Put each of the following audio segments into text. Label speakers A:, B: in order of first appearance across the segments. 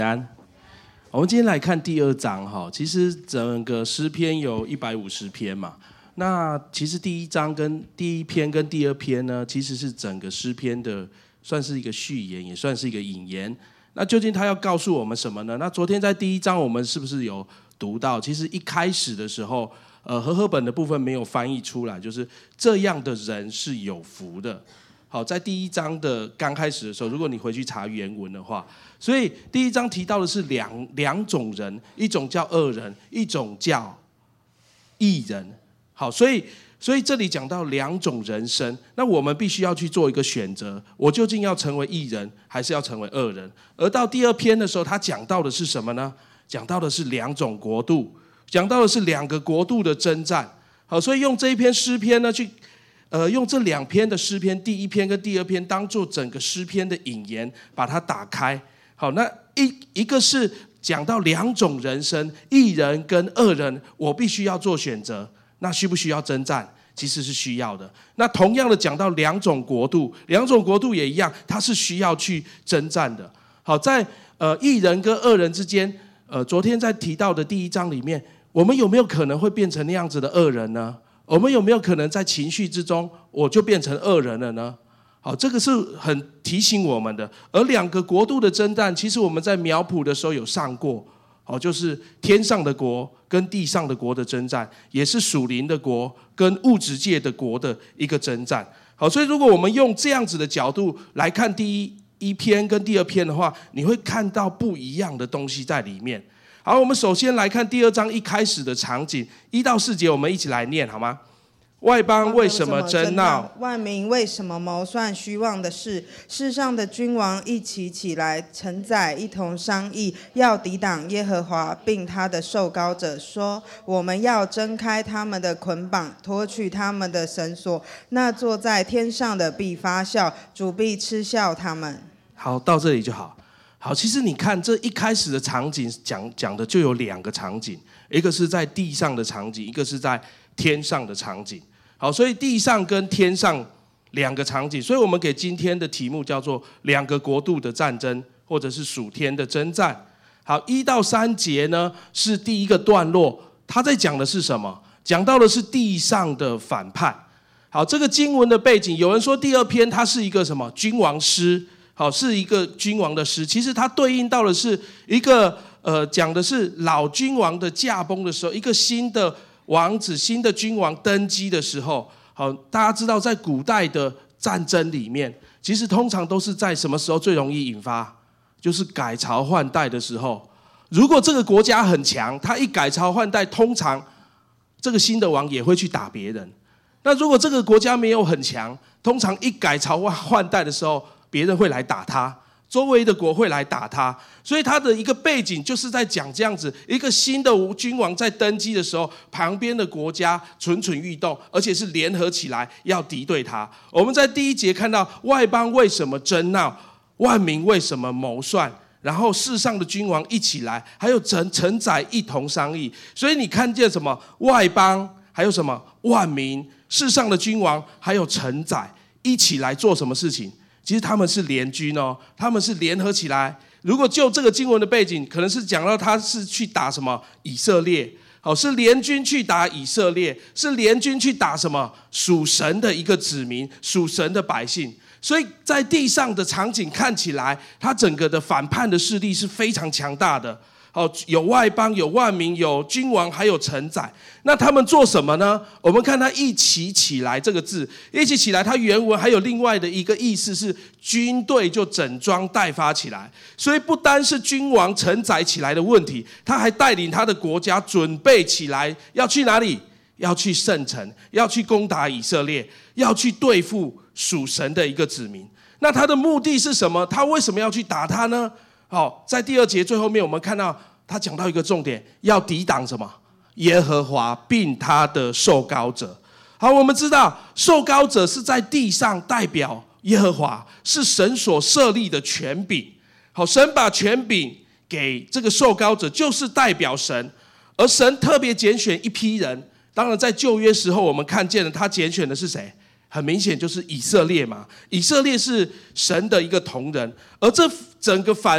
A: 我们今天来看第2章哈，其实整个诗篇有150篇嘛，那其实第1章跟第1篇跟第2篇呢，其实是整个诗篇的算是一个序言，也算是一个引言。那究竟他要告诉我们什么呢？那昨天在第1章我们是不是有读到，其实一开始的时候，和合本的部分没有翻译出来，就是这样的人是有福的。好，在第1章的刚开始的时候，如果你回去查原文的话，所以第1章提到的是两种人，一种叫恶人，一种叫义人。好，所以这里讲到2种人生，那我们必须要去做一个选择，我究竟要成为义人，还是要成为恶人？而到第2篇的时候，他讲到的是什么呢？讲到的是2种国度，讲到的是2个国度的征战。好，所以用这一篇诗篇呢，用这2篇的诗篇，第1篇跟第2篇当做整个诗篇的引言，把它打开。好，那一个是讲到2种人生，义人跟恶人，我必须要做选择。那需不需要征战？其实是需要的。那同样的讲到2种国度，2种国度也一样，它是需要去征战的。好，在义人跟恶人之间，昨天在提到的第1章里面，我们有没有可能会变成那样子的恶人呢？我们有没有可能在情绪之中，我就变成恶人了呢？好，这个是很提醒我们的。而2个国度的征战，其实我们在苗圃的时候有上过，好，就是天上的国跟地上的国的征战，也是属灵的国跟物质界的国的一个征战。好，所以如果我们用这样子的角度来看第一篇跟第2篇的话，你会看到不一样的东西在里面。好，我们首先来看第2章一开始的场景，1到4节，我们一起来念好吗？外邦为什么争闹？
B: 万民为什么谋算虚妄的事？世上的君王一起起来，承载一同商议，要抵挡耶和华，并他的受膏者，说：我们要挣开他们的捆绑，脱去他们的绳索。那坐在天上的必发笑，主必嗤笑他们。
A: 好，到这里就好。好，其实你看这一开始的场景讲的就有2个场景，一个是在地上的场景，一个是在天上的场景。好，所以地上跟天上2个场景，所以我们给今天的题目叫做2个国度的战争，或者是属天的征战。好，1到3节呢是第一个段落，他在讲的是什么？讲到的是地上的反叛。好，这个经文的背景，有人说第2篇它是一个什么君王诗。好，是一个君王的诗，其实它对应到的是一个讲的是老君王的驾崩的时候，一个新的王子、新的君王登基的时候。好，大家知道在古代的战争里面，其实通常都是在什么时候最容易引发？就是改朝换代的时候。如果这个国家很强，他一改朝换代，通常这个新的王也会去打别人。那如果这个国家没有很强，通常一改朝换代的时候，别人会来打他，周围的国会来打他。所以他的一个背景就是在讲这样子，一个新的君王在登基的时候，旁边的国家蠢蠢欲动，而且是联合起来要敌对他。我们在第1节看到外邦为什么争闹，万民为什么谋算，然后世上的君王一起来，还有承载一同商议。所以你看见什么？外邦，还有什么？万民，世上的君王，还有承载一起来做什么事情？其实他们是联军哦，他们是联合起来。如果就这个经文的背景，可能是讲到他是去打什么以色列，好，是联军去打以色列，是联军去打什么属神的一个子民，属神的百姓。所以在地上的场景看起来，他整个的反叛的势力是非常强大的。好，有外邦，有万民，有君王，还有承载。那他们做什么呢？我们看他一起起来这个字，一起起来，它原文还有另外的一个意思是军队就整装待发起来。所以不单是君王承载起来的问题，他还带领他的国家准备起来，要去哪里？要去圣城，要去攻打以色列，要去对付属神的一个子民。那他的目的是什么？他为什么要去打他呢？好，在第2节最后面，我们看到他讲到一个重点，要抵挡什么？耶和华并他的受膏者。好，我们知道受膏者是在地上代表耶和华，是神所设立的权柄。好，神把权柄给这个受膏者，就是代表神。而神特别拣选一批人，当然在旧约时候，我们看见了他拣选的是谁？很明显就是以色列嘛。以色列是神的一个同人，而这整个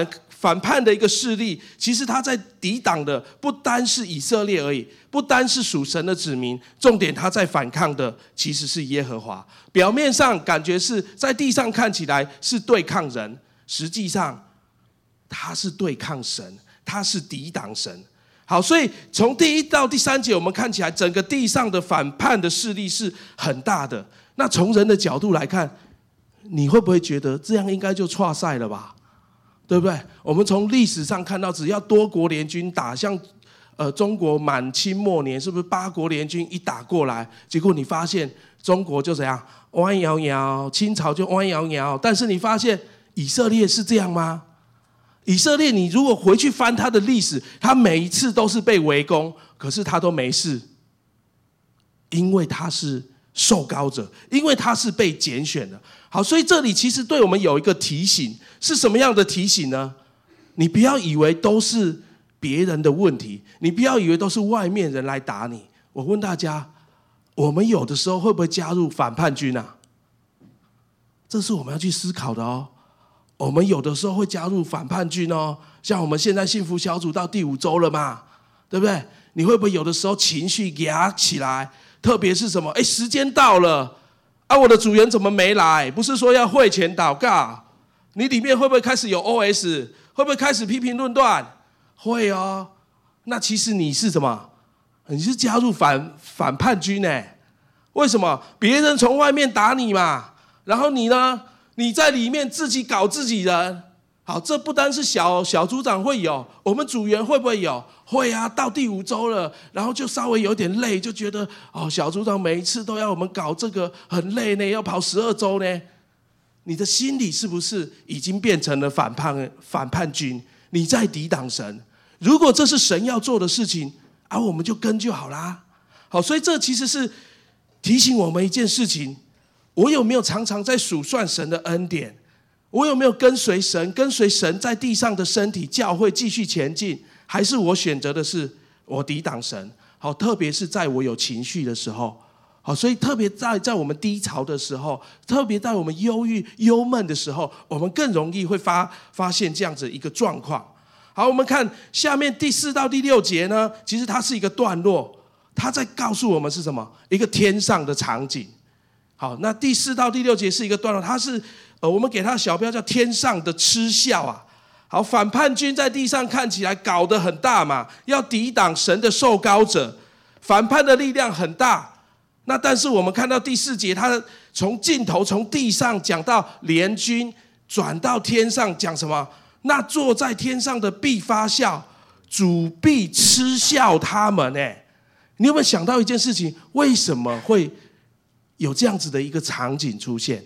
A: 反叛的一个势力，其实他在抵挡的不单是以色列而已，不单是属神的子民，重点他在反抗的其实是耶和华。表面上感觉是在地上看起来是对抗人，实际上他是对抗神，他是抵挡神。好，所以从第1到第3节，我们看起来整个地上的反叛的势力是很大的。那从人的角度来看，你会不会觉得这样应该就挫赛了吧？对不对？我们从历史上看到，只要多国联军打，像中国满清末年，是不是8国联军一打过来，结果你发现中国就怎样弯摇摇，清朝就弯摇摇。但是你发现以色列是这样吗？以色列，你如果回去翻他的历史，他每一次都是被围攻，可是他都没事，因为他是受膏者，因为他是被拣选的。好，所以这里其实对我们有一个提醒，是什么样的提醒呢？你不要以为都是别人的问题，你不要以为都是外面人来打你。我问大家，我们有的时候会不会加入反叛军啊？这是我们要去思考的哦。我们有的时候会加入反叛军哦，像我们现在幸福小组到第5周了嘛，对不对？你会不会有的时候情绪压起来？特别是什么？时间到了啊，我的组员怎么没来？不是说要会前祷告？你里面会不会开始有 OS？ 会不会开始批评论断？会哦。那其实你是什么？你是加入反叛军欸？为什么？别人从外面打你嘛，然后你呢？你在里面自己搞自己人。好，这不单是小组长会有，我们组员会不会有？会啊，到第5周了，然后就稍微有点累，就觉得小组长每一次都要我们搞这个，很累呢，要跑12周呢。你的心里是不是已经变成了反叛军？你在抵挡神。如果这是神要做的事情我们就跟就好啦。好，所以这其实是提醒我们一件事情：我有没有常常在数算神的恩典？我有没有跟随神在地上的身体教会继续前进？还是我选择的是我抵挡神？好，特别是在我有情绪的时候。好，所以特别在我们低潮的时候，特别在我们忧郁忧闷的时候，我们更容易会发现这样子一个状况。好，我们看下面第4到第6节呢，其实它是一个段落，它在告诉我们是什么？一个天上的场景。好，那第4到第6节是一个段落，它是我们给它小标叫天上的嗤笑啊。好，反叛军在地上看起来搞得很大嘛，要抵挡神的受膏者，反叛的力量很大。那但是我们看到第4节，他从尽头从地上讲到联军，转到天上讲什么？那坐在天上的必发笑，主必嗤笑他们。你有没有想到一件事情？为什么会有这样子的一个场景出现？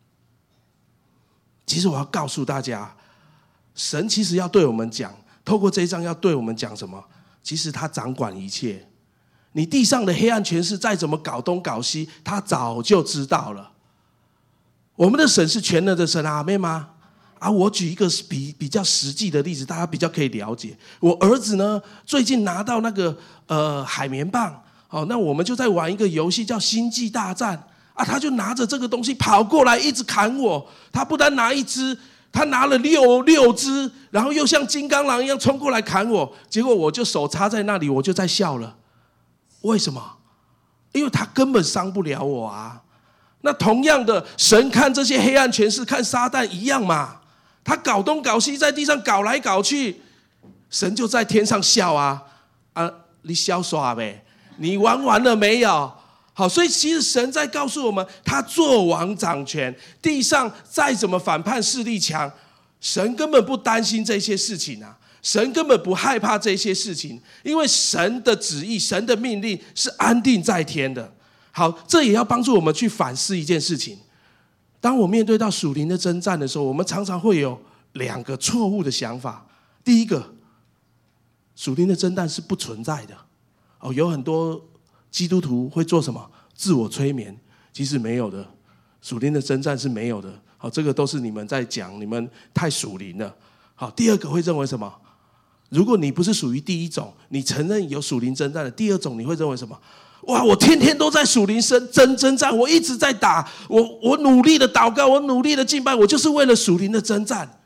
A: 其实我要告诉大家，神其实要对我们讲，透过这一章要对我们讲什么？其实他掌管一切。你地上的黑暗权势再怎么搞东搞西，他早就知道了。我们的神是全能的神，阿们吗？我举一个比较实际的例子，大家比较可以了解。我儿子呢，最近拿到那个海绵棒，那我们就在玩一个游戏叫《星际大战》他就拿着这个东西跑过来，一直砍我。他不单拿一只，他拿了六只，然后又像金刚狼一样冲过来砍我。结果我就手插在那里，我就在笑了。为什么？因为他根本伤不了我啊。那同样的，神看这些黑暗权势，看撒旦一样嘛。他搞东搞西，在地上搞来搞去，神就在天上笑啊！你笑耍呗？你玩完了没有？好，所以其实神在告诉我们，他作王掌权，地上再怎么反叛势力强，神根本不担心这些事情啊。神根本不害怕这些事情，因为神的旨意、神的命令是安定在天的。好，这也要帮助我们去反思一件事情。当我面对到属灵的征战的时候，我们常常会有2个错误的想法。第一个，属灵的征战是不存在的。有很多基督徒会做什么？自我催眠。其实没有的，属灵的征战是没有的。好，这个都是你们在讲，你们太属灵了。好，第二个会认为什么？如果你不是属于第一种，你承认有属灵征战的，第二种你会认为什么？哇，我天天都在属灵征战，我一直在打，我努力的祷告，我努力的敬拜，我就是为了属灵的征战。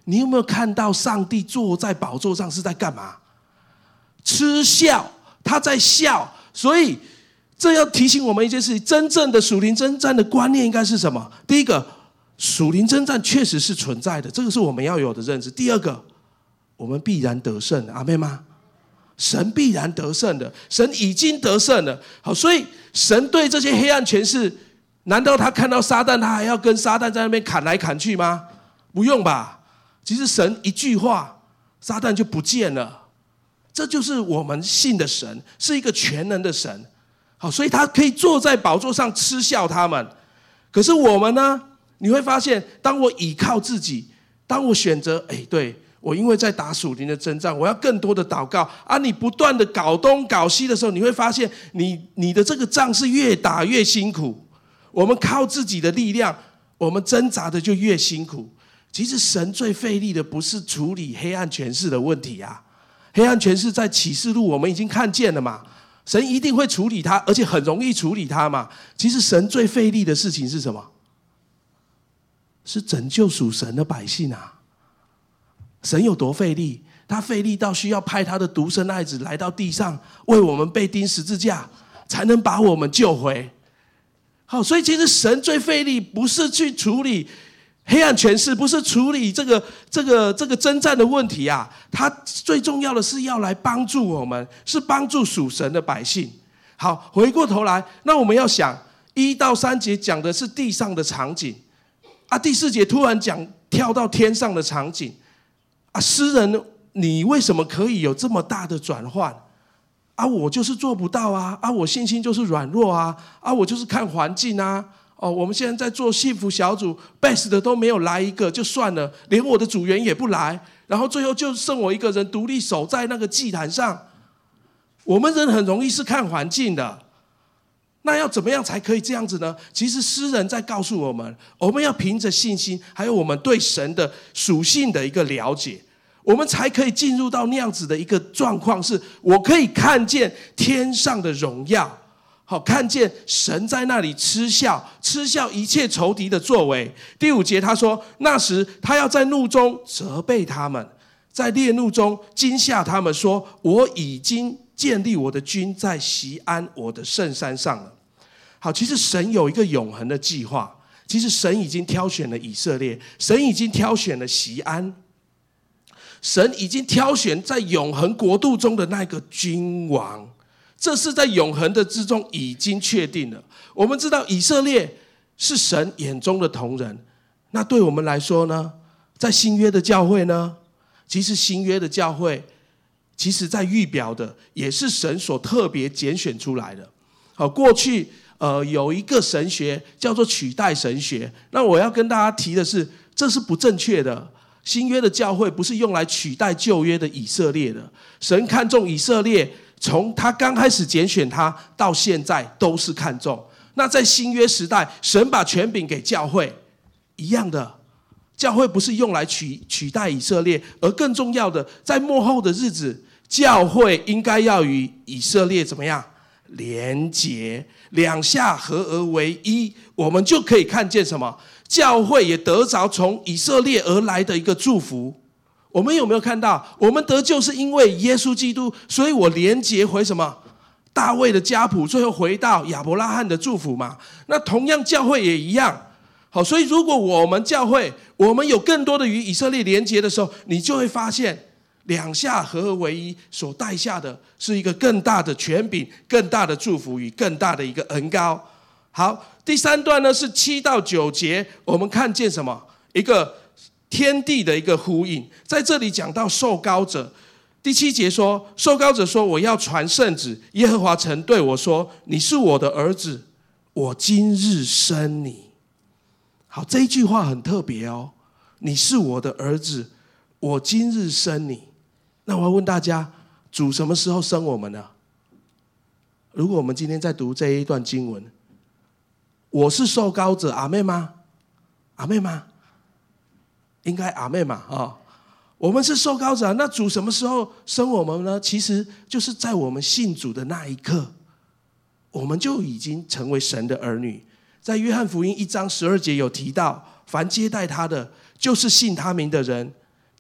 A: 你有没有看到上帝坐在宝座上是在干嘛？嗤笑，他在笑。所以这要提醒我们一件事情，真正的属灵征战的观念应该是什么？第一个，属灵征战确实是存在的，这个是我们要有的认知。第二个，我们必然得胜，阿们吗？神必然得胜的，神已经得胜了。好，所以神对这些黑暗权势，难道他看到撒旦，他还要跟撒旦在那边砍来砍去吗？不用吧。其实神一句话，撒旦就不见了。这就是我们信的神，是一个全能的神。好，所以他可以坐在宝座上嗤笑他们。可是我们呢？你会发现，当我倚靠自己，当我选择，对，我因为在打属灵的征战，我要更多的祷告啊！你不断的搞东搞西的时候，你会发现你的这个仗是越打越辛苦。我们靠自己的力量，我们挣扎的就越辛苦。其实神最费力的不是处理黑暗权势的问题啊，黑暗权势在启示录我们已经看见了嘛，神一定会处理它，而且很容易处理它嘛。其实神最费力的事情是什么？是拯救属神的百姓啊！神有多费力？他费力到需要派他的独生爱子来到地上，为我们被钉十字架，才能把我们救回。好，所以其实神最费力不是去处理黑暗权势，不是处理这个征战的问题啊，他最重要的是要来帮助我们，是帮助属神的百姓。好，回过头来，那我们要想1到3节讲的是地上的场景啊，第4节突然跳到天上的场景啊，诗人你为什么可以有这么大的转换啊？我就是做不到啊！我信心就是软弱啊！我就是看环境啊！我们现在在做幸福小组 ，best 的都没有来一个就算了，连我的组员也不来，然后最后就剩我一个人独立守在那个祭坛上。我们人很容易是看环境的，那要怎么样才可以这样子呢？其实诗人在告诉我们，我们要凭着信心，还有我们对神的属性的一个了解，我们才可以进入到那样子的一个状况，是我可以看见天上的荣耀，好，看见神在那里嗤笑一切仇敌的作为。第5节他说，那时他要在怒中责备他们，在烈怒中惊吓他们，说我已经建立我的军在锡安我的圣山上了。好，其实神有一个永恒的计划，其实神已经挑选了以色列，神已经挑选了锡安，神已经挑选在永恒国度中的那个君王，这是在永恒的之中已经确定了。我们知道以色列是神眼中的瞳人，那对我们来说呢，在新约的教会呢，其实新约的教会其实在预表的也是神所特别拣选出来的。好，过去有一个神学叫做取代神学，那我要跟大家提的是，这是不正确的。新约的教会不是用来取代旧约的以色列的，神看重以色列，从他刚开始拣选他到现在都是看重。那在新约时代，神把权柄给教会，一样的，教会不是用来取代以色列，而更重要的，在末后的日子，教会应该要与以色列怎么样连结，两下合而为一，我们就可以看见什么？教会也得着从以色列而来的一个祝福。我们有没有看到？我们得救是因为耶稣基督，所以我连结回什么？大卫的家谱，最后回到亚伯拉罕的祝福嘛。那同样教会也一样。好，所以如果我们教会，我们有更多的与以色列连结的时候，你就会发现两下合而为一所带下的是一个更大的权柄、更大的祝福与更大的一个恩膏。好，第3段呢是7到9节，我们看见什么？一个天地的一个呼应。在这里讲到受膏者，第7节说，受膏者说，我要传圣旨，耶和华曾对我说，你是我的儿子，我今日生你。好，这一句话很特别哦，你是我的儿子，我今日生你。那我要问大家，主什么时候生我们呢？如果我们今天在读这一段经文，我是受膏者，阿们吗？阿们吗？应该阿们嘛，我们是受膏者，那主什么时候生我们呢？其实就是在我们信主的那一刻，我们就已经成为神的儿女。在约翰福音1章12节有提到，凡接待他的，就是信他名的人，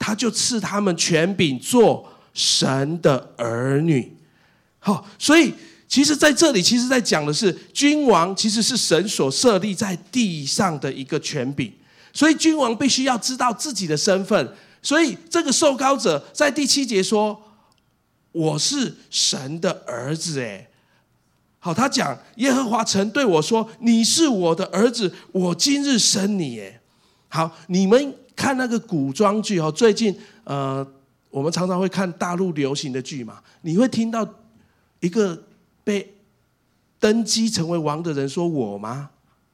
A: 他就赐他们权柄做神的儿女。好，所以其实在这里其实在讲的是君王其实是神所设立在地上的一个权柄，所以君王必须要知道自己的身份。所以这个受膏者在第7节说，我是神的儿子。好，他讲耶和华曾对我说，你是我的儿子，我今日生你。好，你们看那个古装剧，最近我们常常会看大陆流行的剧嘛，你会听到一个被登基成为王的人说我吗？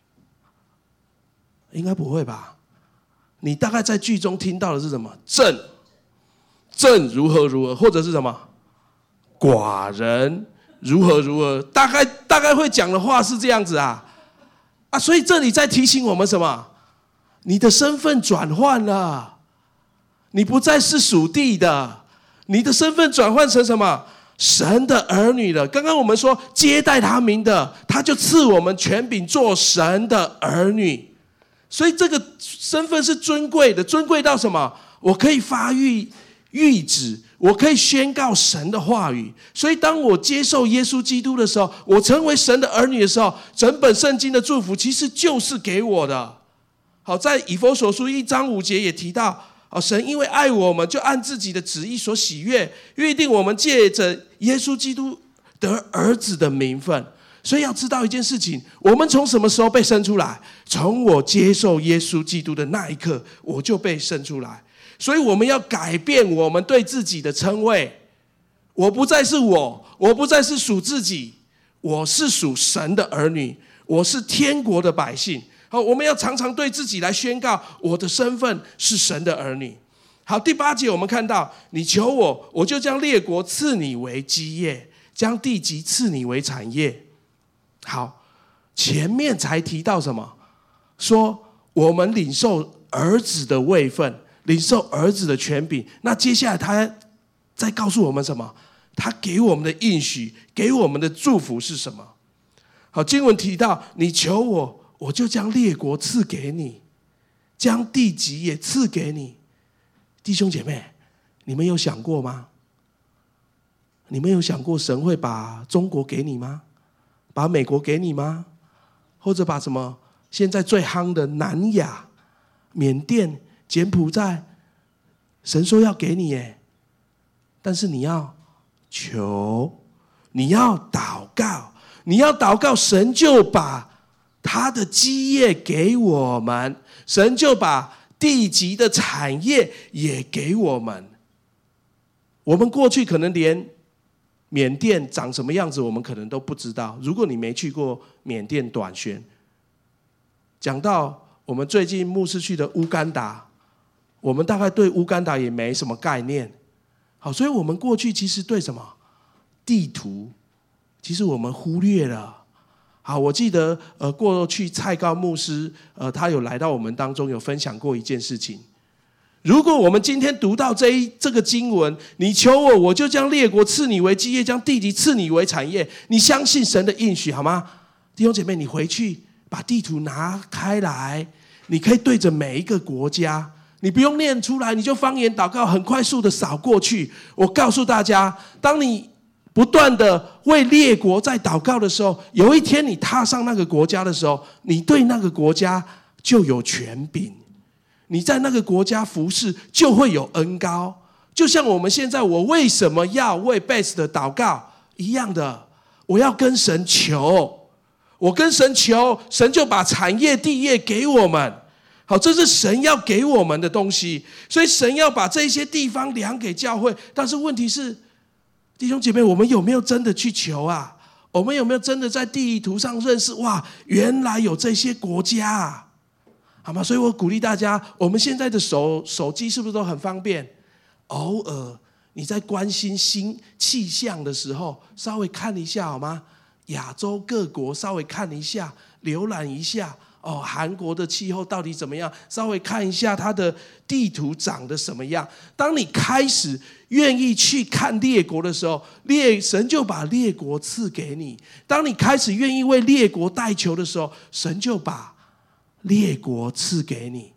A: 应该不会吧。你大概在剧中听到的是什么？朕如何如何，或者是什么寡人如何如何，大概会讲的话是这样子啊。所以这里在提醒我们什么？你的身份转换了，你不再是属地的，你的身份转换成什么？神的儿女了。刚刚我们说接待他名的，他就赐我们权柄做神的儿女。所以这个身份是尊贵的，尊贵到什么？我可以发谕旨，我可以宣告神的话语。所以当我接受耶稣基督的时候，我成为神的儿女的时候，整本圣经的祝福其实就是给我的。好，在以弗所书1章5节也提到，神因为爱我们，就按自己的旨意所喜悦，预定我们借着耶稣基督得儿子的名分。所以要知道一件事情，我们从什么时候被生出来？从我接受耶稣基督的那一刻，我就被生出来。所以我们要改变我们对自己的称谓，我不再是我不再是属自己，我是属神的儿女，我是天国的百姓。好，我们要常常对自己来宣告，我的身份是神的儿女。好，第8节我们看到，你求我，我就将列国赐你为基业，将地级赐你为产业。好，前面才提到什么？说我们领受儿子的位分，领受儿子的权柄。那接下来他再告诉我们什么？他给我们的应许，给我们的祝福是什么？好，经文提到，你求我，我就将列国赐给你，将地级也赐给你。弟兄姐妹，你们有想过吗？你们有想过神会把中国给你吗？把美国给你吗？或者把什么现在最夯的南亚、缅甸、柬埔寨，神说要给你耶，但是你要求，你要祷告，你要祷告，神就把他的基业给我们，神就把地级的产业也给我们。我们过去可能连缅甸长什么样子我们可能都不知道，如果你没去过缅甸短宣。讲到我们最近牧师去的乌干达，我们大概对乌干达也没什么概念。好，所以我们过去其实对什么地图其实我们忽略了。好，我记得过去蔡高牧师他有来到我们当中，有分享过一件事情。如果我们今天读到这个经文，你求我，我就将列国赐你为基业，将地级赐你为产业，你相信神的应许好吗？弟兄姐妹，你回去把地图拿开来，你可以对着每一个国家，你不用念出来，你就方言祷告，很快速的扫过去。我告诉大家，当你不断的为列国在祷告的时候，有一天你踏上那个国家的时候，你对那个国家就有权柄，你在那个国家服侍就会有恩膏。就像我们现在，我为什么要为 Best 的祷告一样的，我要跟神求，我跟神求，神就把产业地业给我们。好，这是神要给我们的东西，所以神要把这些地方量给教会。但是问题是，弟兄姐妹，我们有没有真的去求啊？我们有没有真的在地图上认识？哇，原来有这些国家啊！好吗？所以我鼓励大家，我们现在的手机是不是都很方便？偶尔你在关心新气象的时候，稍微看一下好吗？亚洲各国稍微看一下，浏览一下韩国的气候到底怎么样？稍微看一下它的地图长得什么样。当你开始愿意去看列国的时候，神就把列国赐给你。当你开始愿意为列国代求的时候，神就把列国赐给你。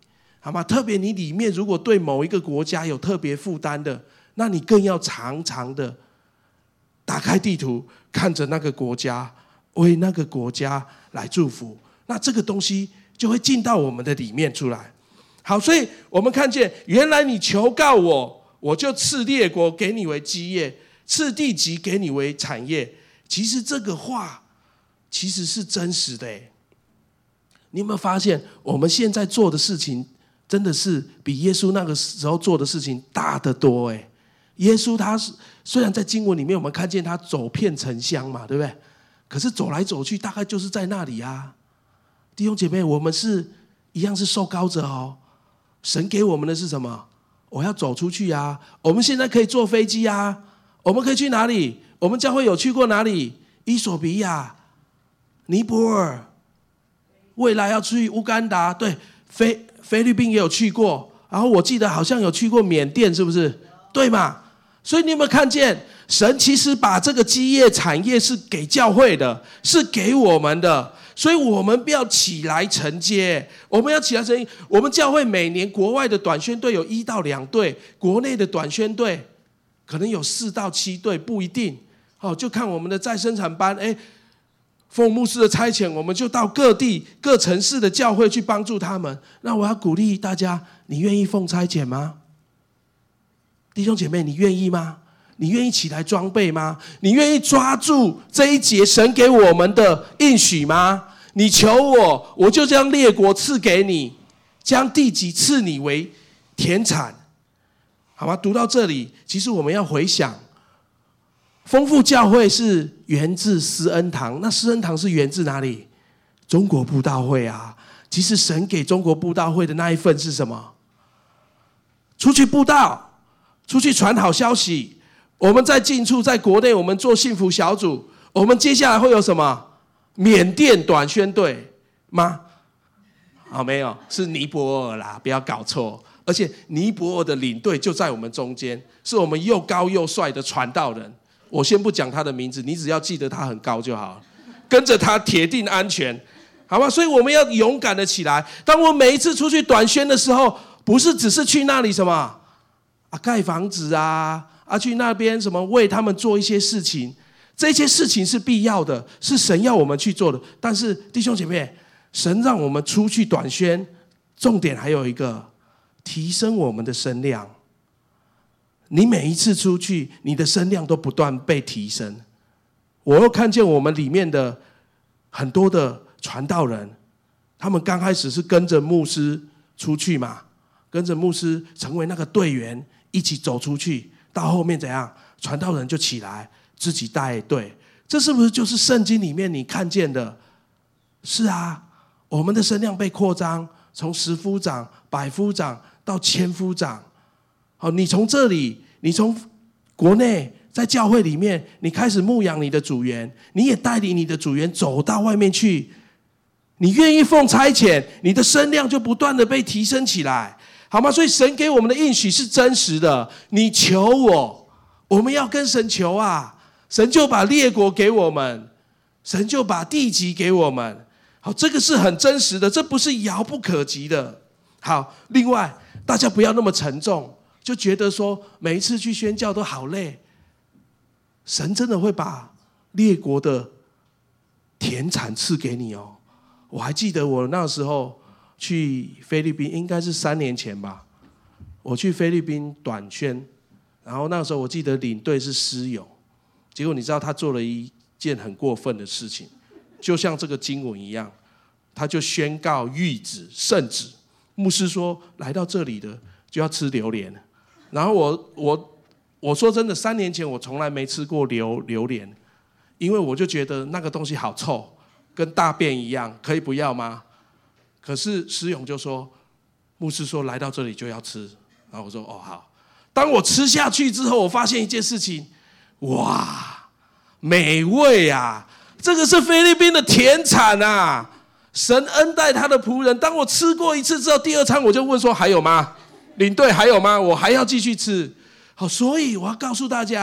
A: 好吗？特别你里面如果对某一个国家有特别负担的，那你更要常常的打开地图，看着那个国家，为那个国家来祝福。那这个东西就会进到我们的里面出来。好，所以我们看见，原来你求告我，我就赐列国给你为基业，赐地级给你为产业。其实这个话其实是真实的。你有没有发现，我们现在做的事情真的是比耶稣那个时候做的事情大得多。耶稣他虽然在经文里面我们看见他走遍城乡嘛，对不对？可是走来走去大概就是在那里啊。弟兄姐妹，我们是一样是受膏者哦。神给我们的是什么？我要走出去啊。我们现在可以坐飞机啊。我们可以去哪里？我们教会有去过哪里？伊索比亚、尼泊尔，未来要去乌干达，对，菲律宾也有去过，然后我记得好像有去过缅甸，是不是？对嘛？所以你有没有看见，神其实把这个基业产业是给教会的，是给我们的，所以我们不要起来承接，我们要起来承接。我们教会每年国外的短宣队有1到2队，国内的短宣队可能有4到7队，不一定。就看我们的再生产班，奉牧师的差遣，我们就到各地各城市的教会去帮助他们。那我要鼓励大家，你愿意奉差遣吗？弟兄姐妹，你愿意吗？你愿意起来装备吗？你愿意抓住这一节神给我们的应许吗？你求我，我就将列国赐给你，将地级赐你为田产。好吗？读到这里，其实我们要回想，丰富教会是源自施恩堂，那施恩堂是源自哪里？中国布道会啊。其实神给中国布道会的那一份是什么？出去布道，出去传好消息。我们在近处，在国内我们做幸福小组，我们接下来会有什么？缅甸短宣队吗？没有，是尼泊尔啦，不要搞错。而且尼泊尔的领队就在我们中间，是我们又高又帅的传道人。我先不讲他的名字，你只要记得他很高就好了，跟着他铁定安全，好吗？所以我们要勇敢的起来。当我每一次出去短宣的时候，不是只是去那里什么盖房子啊，去那边什么为他们做一些事情，这些事情是必要的，是神要我们去做的。但是弟兄姐妹，神让我们出去短宣，重点还有一个，提升我们的声量。你每一次出去，你的声量都不断被提升。我又看见我们里面的很多的传道人，他们刚开始是跟着牧师出去嘛，跟着牧师成为那个队员，一起走出去，到后面怎样？传道人就起来自己带队。这是不是就是圣经里面你看见的？是啊，我们的声量被扩张，从10夫长、100夫长到1000夫长。你从这里，你从国内在教会里面，你开始牧养你的组员，你也带领你的组员走到外面去。你愿意奉差遣，你的声量就不断的被提升起来，好吗？所以神给我们的应许是真实的。你求我，我们要跟神求啊，神就把列国给我们，神就把地级给我们。好，这个是很真实的，这不是遥不可及的。好，另外大家不要那么沉重，就觉得说每一次去宣教都好累。神真的会把列国的田产赐给你哦。我还记得我那时候去菲律宾，应该是3年前吧，我去菲律宾短宣，然后那时候我记得领队是施勇，结果你知道他做了一件很过分的事情，就像这个经文一样，他就宣告谕旨圣旨，牧师说来到这里的就要吃榴莲。然后我说真的，3年前我从来没吃过榴莲，因为我就觉得那个东西好臭，跟大便一样，可以不要吗？可是施勇就说，牧师说来到这里就要吃，然后我说好。当我吃下去之后，我发现一件事情，哇，美味啊！这个是菲律宾的田产啊，神恩待他的仆人。当我吃过一次之后，第2餐我就问说还有吗？领队还有吗？我还要继续吃。好，所以我要告诉大家，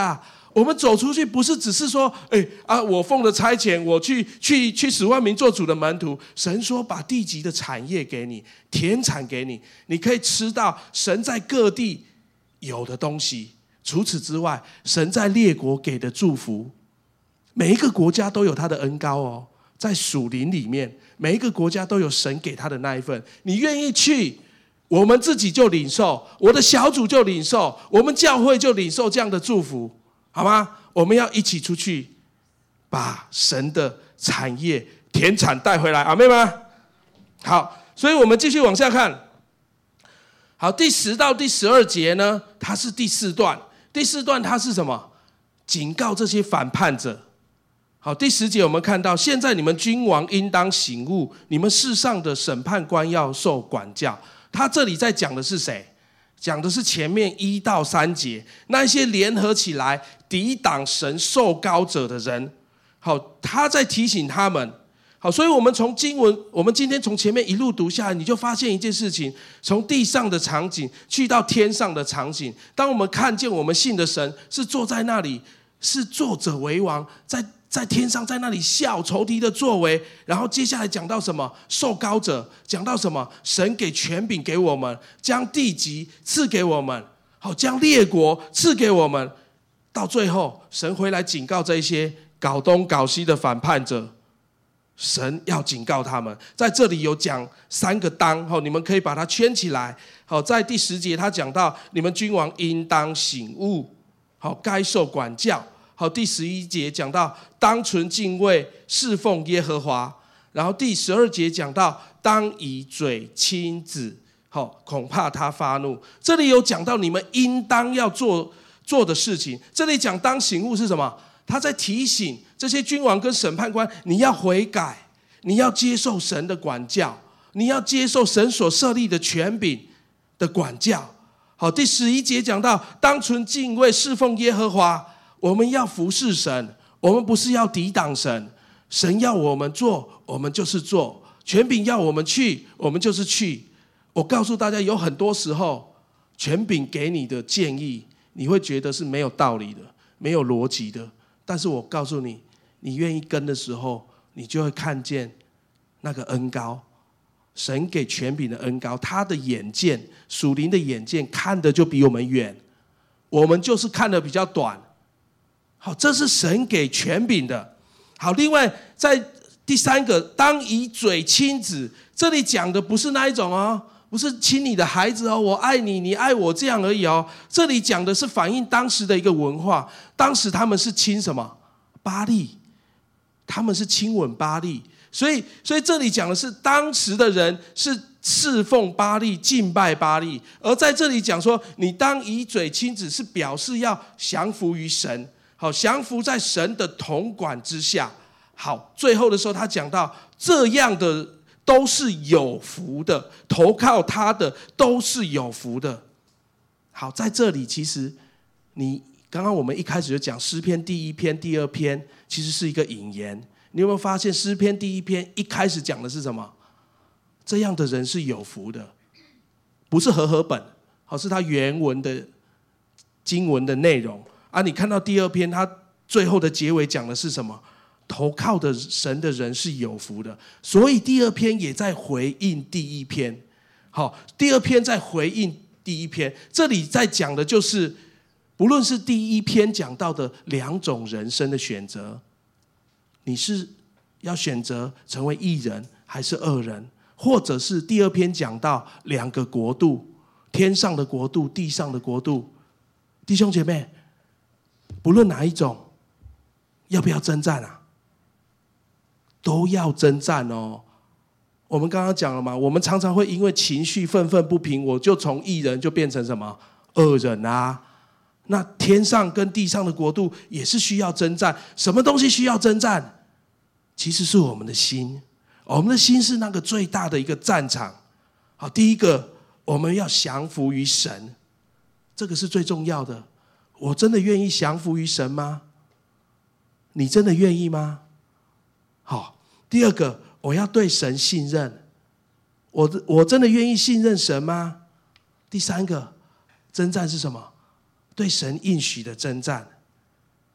A: 我们走出去不是只是说，我奉了差遣，我去使万民做主的门徒。神说把地级的产业给你，田产给你，你可以吃到神在各地有的东西。除此之外，神在列国给的祝福，每一个国家都有他的恩膏哦。在属灵里面，每一个国家都有神给他的那一份。你愿意去，我们自己就领受，我的小组就领受，我们教会就领受这样的祝福，好吗？我们要一起出去，把神的产业田产带回来，阿们吗？好，所以我们继续往下看。好，第10到第12节呢，它是第4段。第4段它是什么？警告这些反叛者。好，第10节我们看到，现在你们君王应当醒悟，你们世上的审判官要受管教。他这里在讲的是谁？讲的是前面1到3节，那些联合起来抵挡神受膏者的人。好，他在提醒他们。好，所以我们从经文，我们今天从前面一路读下来，你就发现一件事情，从地上的场景去到天上的场景。当我们看见我们信的神是坐在那里，是作者为王，在天上，在那里笑仇敌的作为。然后接下来讲到什么？受膏者，讲到什么？神给权柄给我们，将地级赐给我们，好，将列国赐给我们。到最后，神回来警告这些搞东搞西的反叛者。神要警告他们，在这里有讲3个当，你们可以把它圈起来。在第10节他讲到，你们君王应当醒悟，该受管教。第11节讲到当存敬畏侍奉耶和华。然后第12节讲到当以嘴亲子，恐怕他发怒。这里有讲到你们应当要做的事情。这里讲当醒悟是什么？他在提醒这些君王跟审判官，你要悔改，你要接受神的管教，你要接受神所设立的权柄的管教。好，第11节讲到当存敬畏侍奉耶和华。我们要服侍神，我们不是要抵挡神。神要我们做，我们就是做；权柄要我们去，我们就是去。我告诉大家，有很多时候权柄给你的建议，你会觉得是没有道理的，没有逻辑的。但是我告诉你，你愿意跟的时候，你就会看见那个恩膏，神给权柄的恩膏，他的眼见，属灵的眼见看的就比我们远，我们就是看的比较短。好，这是神给权柄的。好，另外在第3个，当以嘴亲子，这里讲的不是那一种哦，不是亲你的孩子哦，我爱你，你爱我这样而已哦。这里讲的是反映当时的一个文化，当时他们是亲什么？巴力，他们是亲吻巴力，所以这里讲的是当时的人是侍奉巴力，敬拜巴力。而在这里讲说，你当以嘴亲子，是表示要降服于神。好，降服在神的统管之下。好，最后的时候他讲到，这样的都是有福的，投靠他的都是有福的。好，在这里其实刚刚我们一开始就讲诗篇第1篇、第2篇其实是一个引言。你有没有发现诗篇第1篇一开始讲的是什么？这样的人是有福的，不是和本，是他原文的经文的内容。你看到第2篇，他最后的结尾讲的是什么？投靠的神的人是有福的。所以第2篇也在回应第1篇。好，第2篇在回应第1篇。这里在讲的就是，不论是第1篇讲到的2种人生的选择，你是要选择成为义人还是恶人，或者是第2篇讲到2个国度，天上的国度，地上的国度。弟兄姐妹，不论哪一种，要不要征战啊？都要征战哦。我们刚刚讲了嘛，我们常常会因为情绪愤愤不平，我就从义人就变成什么恶人啊。那天上跟地上的国度也是需要征战。什么东西需要征战？其实是我们的心。我们的心是那个最大的一个战场。好，第一个，我们要降服于神，这个是最重要的。我真的愿意降服于神吗？你真的愿意吗？好，第2个，我要对神信任。我真的愿意信任神吗？第3个，征战是什么？对神应许的征战。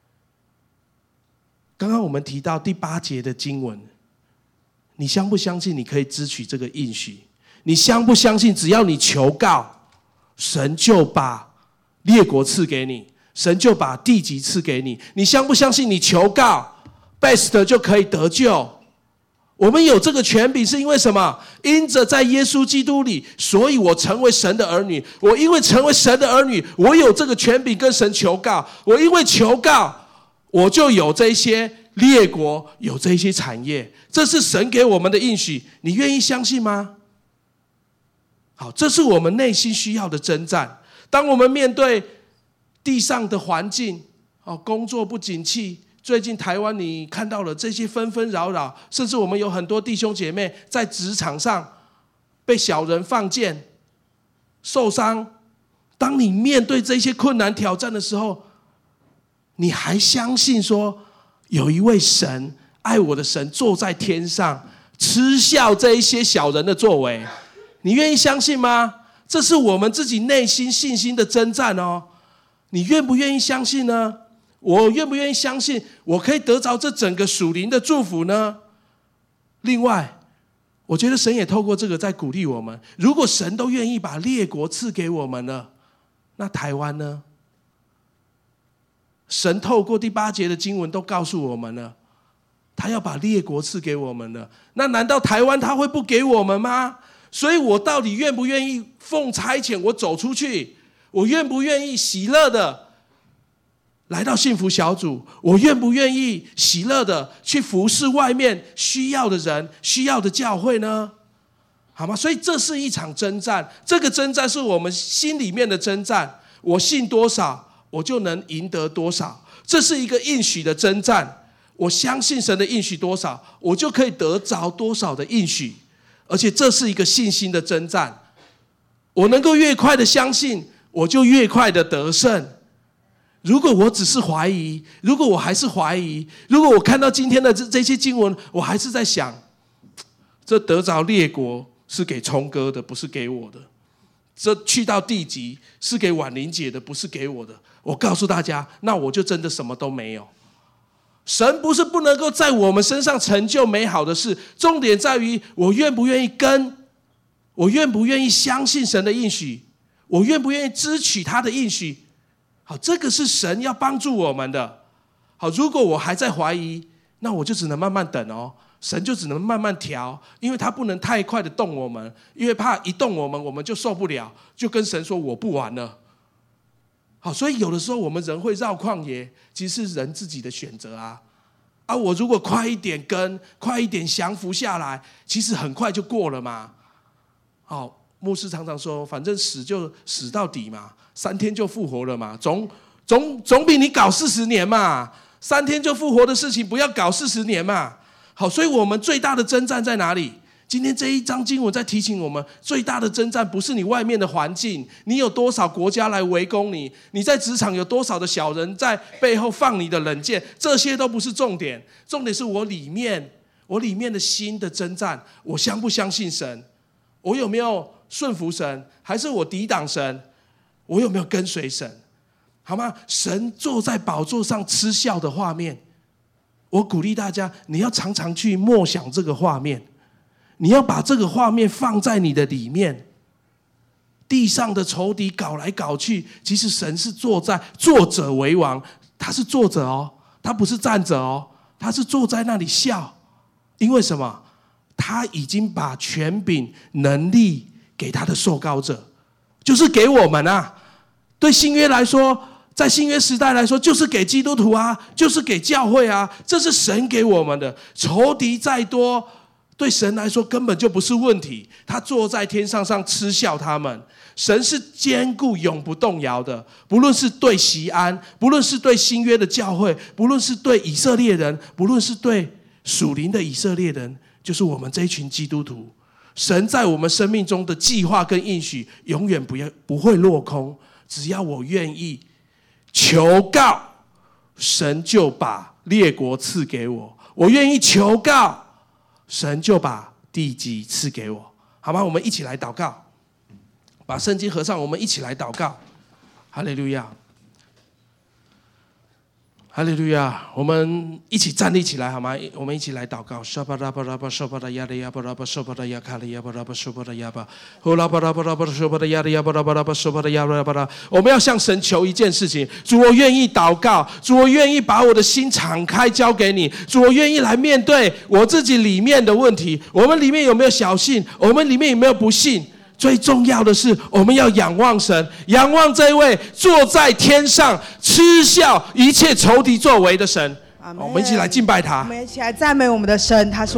A: 刚刚我们提到第8节的经文，你相不相信你可以支取这个应许？你相不相信只要你求告，神就把列国赐给你，神就把地级赐给你？你相不相信你求告 best 就可以得救？我们有这个权柄是因为什么？因着在耶稣基督里，所以我成为神的儿女。我因为成为神的儿女，我有这个权柄跟神求告。我因为求告，我就有这些列国，有这些产业。这是神给我们的应许，你愿意相信吗？好，这是我们内心需要的征战。当我们面对地上的环境，工作不景气，最近台湾你看到了这些纷纷扰扰，甚至我们有很多弟兄姐妹在职场上被小人放箭受伤。当你面对这些困难挑战的时候，你还相信说有一位神，爱我的神坐在天上，嗤笑这一些小人的作为？你愿意相信吗？这是我们自己内心信心的征战哦。你愿不愿意相信呢？我愿不愿意相信我可以得着这整个属灵的祝福呢？另外，我觉得神也透过这个在鼓励我们，如果神都愿意把列国赐给我们了，那台湾呢？神透过第8节的经文都告诉我们了，他要把列国赐给我们了，那难道台湾他会不给我们吗？所以我到底愿不愿意奉差遣我走出去？我愿不愿意喜乐的来到幸福小组？我愿不愿意喜乐的去服侍外面需要的人、需要的教会呢？好吗？所以这是一场征战，这个征战是我们心里面的征战。我信多少，我就能赢得多少。这是一个应许的征战，我相信神的应许多少，我就可以得着多少的应许。而且这是一个信心的征战，我能够越快的相信，我就越快的得胜。如果我只是怀疑，如果我还是怀疑，如果我看到今天的这些经文，我还是在想，这得着列国是给聪哥的，不是给我的；这去到地级是给婉玲姐的，不是给我的。我告诉大家，那我就真的什么都没有。神不是不能够在我们身上成就美好的事，重点在于我愿不愿意我愿不愿意相信神的应许，我愿不愿意支取他的应许。好，这个是神要帮助我们的。好，如果我还在怀疑，那我就只能慢慢等哦，神就只能慢慢调，因为他不能太快的动我们，因为怕一动我们就受不了，就跟神说我不玩了。好，所以有的时候我们人会绕旷野，其实是人自己的选择啊。我如果快一点快一点降服下来，其实很快就过了嘛。好，牧师常常说，反正死就死到底嘛，3天就复活了嘛，总比你搞40年嘛，3天就复活的事情不要搞40年嘛。好，所以我们最大的征战在哪里？今天这一章经文在提醒我们，最大的征战不是你外面的环境，你有多少国家来围攻你，你在职场有多少的小人在背后放你的冷箭，这些都不是重点，重点是我里面的心的征战。我相不相信神？我有没有顺服神？还是我抵挡神？我有没有跟随神？好吗？神坐在宝座上嗤笑的画面，我鼓励大家，你要常常去默想这个画面，你要把这个画面放在你的里面。地上的仇敌搞来搞去，其实神是坐者为王，他是坐着哦，他不是站着哦，他是坐在那里笑。因为什么？他已经把权柄能力给他的受膏者，就是给我们啊。对新约来说，在新约时代来说，就是给基督徒啊，就是给教会啊，这是神给我们的。仇敌再多，对神来说根本就不是问题，他坐在天上嗤笑他们。神是坚固永不动摇的，不论是对锡安，不论是对新约的教会，不论是对以色列人，不论是对属灵的以色列人，就是我们这一群基督徒，神在我们生命中的计划跟应许永远不会落空。只要我愿意求告，神就把列国赐给我；我愿意求告，神就把地级赐给我。好吗？我们一起来祷告，把圣经合上，我们一起来祷告。哈利路亚， 哈利路亚！我们一起站立起来好吗？我们一起来祷告。沙巴拉巴拉巴沙巴拉亚的亚巴拉巴沙巴拉亚卡利亚巴拉巴沙巴拉亚巴，呼拉巴拉巴拉巴沙巴拉亚的亚巴拉巴拉巴沙巴拉亚巴拉巴拉。我们要向神求一件事情：主，我愿意祷告；主，我愿意把我的心敞开交给你；主，我愿意来面对我自己里面的问题。我们里面有没有小信？我们里面有没有不信？最重要的是，我们要仰望神，仰望这位坐在天上嗤笑一切仇敌作为的神。我们一起来敬拜他，
B: 我们一起来赞美我们的神，他是